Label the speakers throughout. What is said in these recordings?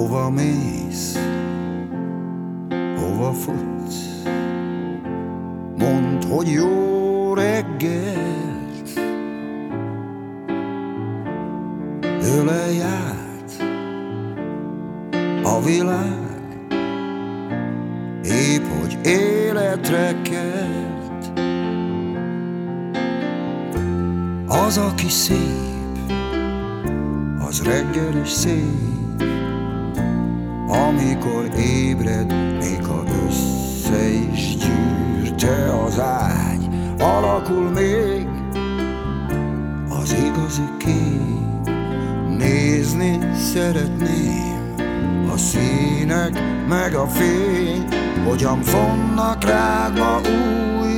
Speaker 1: Hova mész? Hova futsz? Mondd, hogy jó reggelt. Ölelj át a világ, épp hogy életre kelt. Az, aki szép, az reggel is szép, amikor ébred, még ha össze is gyűrte az ágy, alakul még az igazi kép. Nézni szeretném a színek meg a fény, hogyan fonnak rád ma új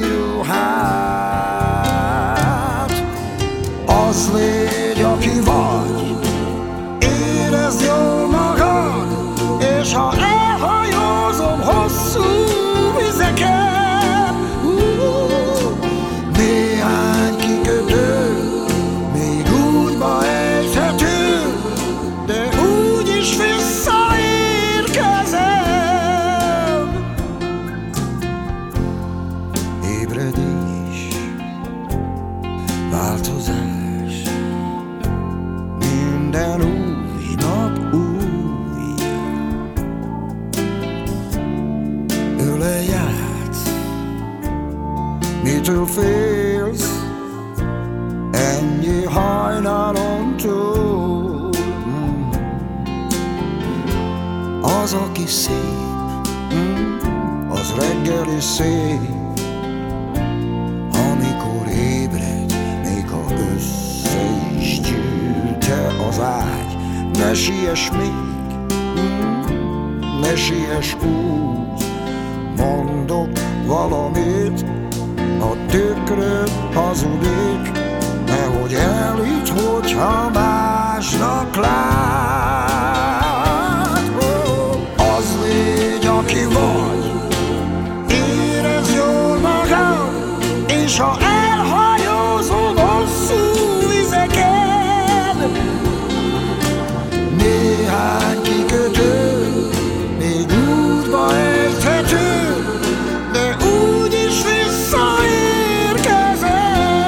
Speaker 1: ruhát. Az légy, aki vagy, érezd jól magad, és ha elhajózom hosszú vizeken, néhány kikötő még útba ejthető, de úgyis visszaérkezem. Ébredés, változás, minden új nap új. Ölelj át, mitől félsz ennyi hajnalon túl? Az, aki szép, az reggel is szép, amikor ébred, még ha össze is gyűrte az ágy. Ne siess még, ne siess úgy, mondok valamit, a tükröd hazudik, nehogy elhidd, hogyha másnak lát. Az légy, aki vagy, érezd jól magad, és ha elhajózol hosszú vizeken, néhány kikötő még útba ejthető, de úgyis visszaérkezem.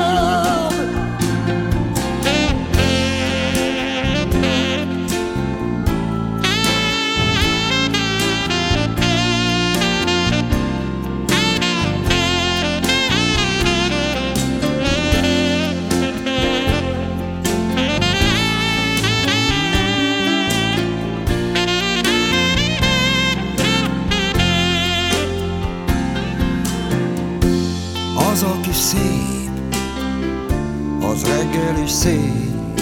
Speaker 1: Az, aki szép, az reggel is szép,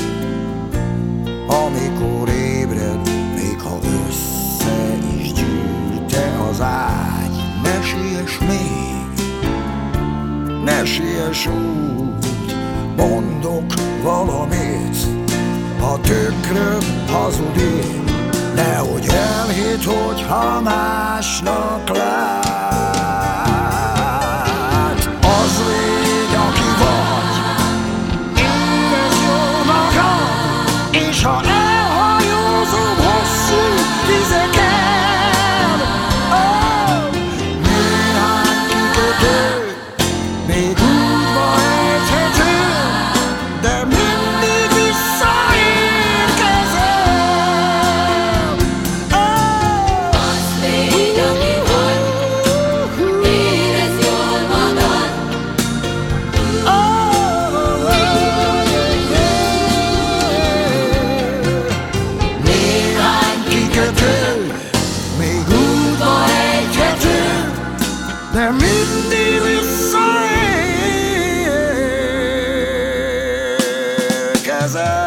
Speaker 1: amikor ébred, még ha össze is gyűrte az ágy. Ne siess még, ne siess úgy, mondok valamit, a tükröd hazudik, nehogy elhidd, hogyha másnak lát. Az légy, aki vagy, érezd jól magad, és ha elhajózom hosszú vizeken, néhány kikötő még útba ejthető, de mindig visszaérkezem.
Speaker 2: Az légy, aki vagy, érezd jól magad,
Speaker 1: Néhány kikötő még útba ejthető, de mindig visszaérkezem.